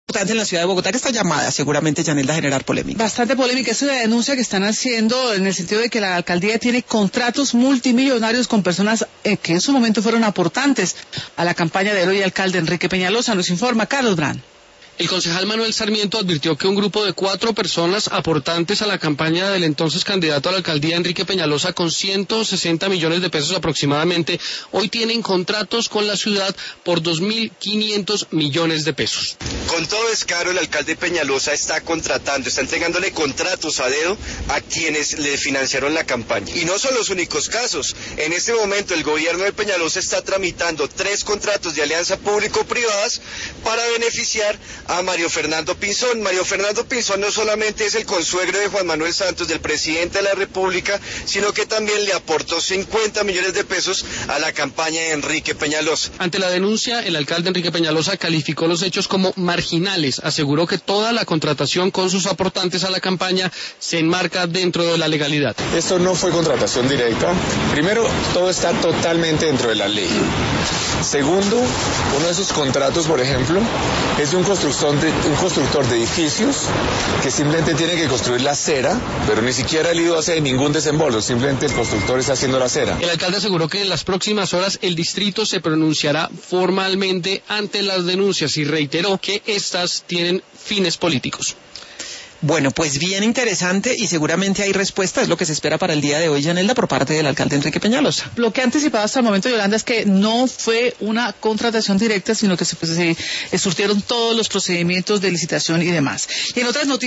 en la ciudad de Bogotá, que está llamada seguramente, Yanelda, a generar polémica. Bastante polémica. Esa es la denuncia que están haciendo en el sentido de que la alcaldía tiene contratos multimillonarios con personas que en su momento fueron aportantes a la campaña del hoy alcalde Enrique Peñalosa. Nos informa Carlos Brand. El concejal Manuel Sarmiento advirtió que un grupo de 4 personas aportantes a la campaña del entonces candidato a la alcaldía Enrique Peñalosa con 160 millones de pesos aproximadamente, hoy tienen contratos con la ciudad por 2.500 millones de pesos. Con todo descaro, el alcalde Peñalosa está entregándole contratos a dedo a quienes le financiaron la campaña. Y no son los únicos casos. En este momento el gobierno de Peñalosa está tramitando 3 contratos de alianza público-privadas para beneficiar a Mario Fernando Pinzón. Mario Fernando Pinzón no solamente es el consuegro de Juan Manuel Santos, del presidente de la República, sino que también le aportó 50 millones de pesos a la campaña de Enrique Peñalosa. Ante la denuncia, el alcalde Enrique Peñalosa calificó los hechos como marginales. Aseguró que toda la contratación con sus aportantes a la campaña se enmarca dentro de la legalidad. Esto no fue contratación directa. Primero, todo está totalmente dentro de la ley. Segundo, uno de esos contratos, por ejemplo, es de un constructor de edificios que simplemente tiene que construir la acera, pero ni siquiera el IDO hace ningún desembolso, simplemente el constructor está haciendo la acera. El alcalde aseguró que en las próximas horas el distrito se pronunciará formalmente ante las denuncias y reiteró que estas tienen fines políticos. Bueno, pues bien interesante y seguramente hay respuesta, es lo que se espera para el día de hoy, Yanelda, por parte del alcalde Enrique Peñalosa. Lo que ha anticipado hasta el momento, Yolanda, es que no fue una contratación directa, sino que se surtieron todos los procedimientos de licitación y demás. Y en otras noticias